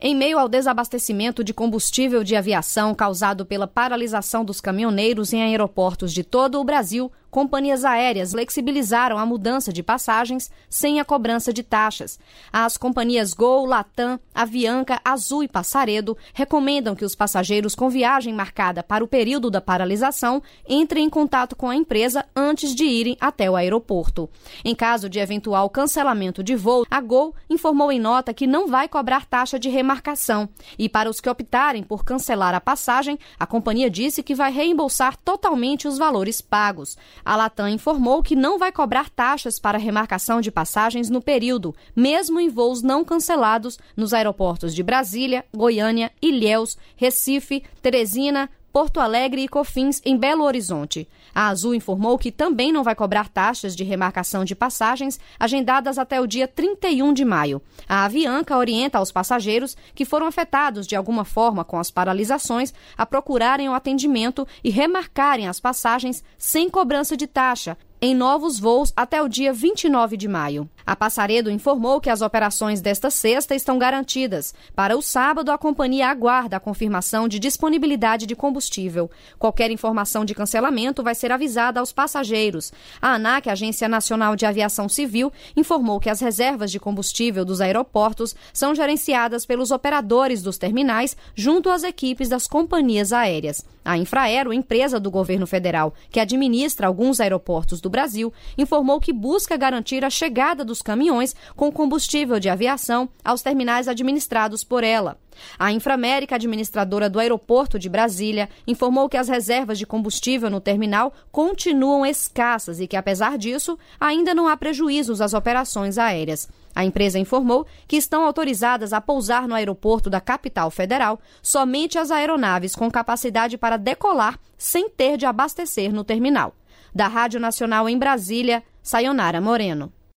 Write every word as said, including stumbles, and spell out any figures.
Em meio ao desabastecimento de combustível de aviação causado pela paralisação dos caminhoneiros em aeroportos de todo o Brasil, companhias aéreas flexibilizaram a mudança de passagens sem a cobrança de taxas. As companhias Gol, Latam, Avianca, Azul e Passaredo recomendam que os passageiros com viagem marcada para o período da paralisação entrem em contato com a empresa antes de irem até o aeroporto. Em caso de eventual cancelamento de voo, a Gol informou em nota que não vai cobrar taxa de remarcação. E para os que optarem por cancelar a passagem, a companhia disse que vai reembolsar totalmente os valores pagos. A Latam informou que não vai cobrar taxas para remarcação de passagens no período, mesmo em voos não cancelados nos aeroportos de Brasília, Goiânia, Ilhéus, Recife, Teresina, Porto Alegre e Cofins, em Belo Horizonte. A Azul informou que também não vai cobrar taxas de remarcação de passagens agendadas até o dia trinta e um de maio. A Avianca orienta aos passageiros que foram afetados de alguma forma com as paralisações a procurarem o atendimento e remarcarem as passagens sem cobrança de taxa em novos voos até o dia vinte e nove de maio. A Passaredo informou que as operações desta sexta estão garantidas. Para o sábado, a companhia aguarda a confirmação de disponibilidade de combustível. Qualquer informação de cancelamento vai ser avisada aos passageiros. A ANAC, Agência Nacional de Aviação Civil, informou que as reservas de combustível dos aeroportos são gerenciadas pelos operadores dos terminais junto às equipes das companhias aéreas. A Infraero, empresa do governo federal que administra alguns aeroportos do Brasil, informou que busca garantir a chegada dos caminhões com combustível de aviação aos terminais administrados por ela. A Inframérica, administradora do aeroporto de Brasília, informou que as reservas de combustível no terminal continuam escassas e que, apesar disso, ainda não há prejuízos às operações aéreas. A empresa informou que estão autorizadas a pousar no aeroporto da capital federal somente as aeronaves com capacidade para decolar sem ter de abastecer no terminal. Da Rádio Nacional em Brasília, Sayonara Moreno.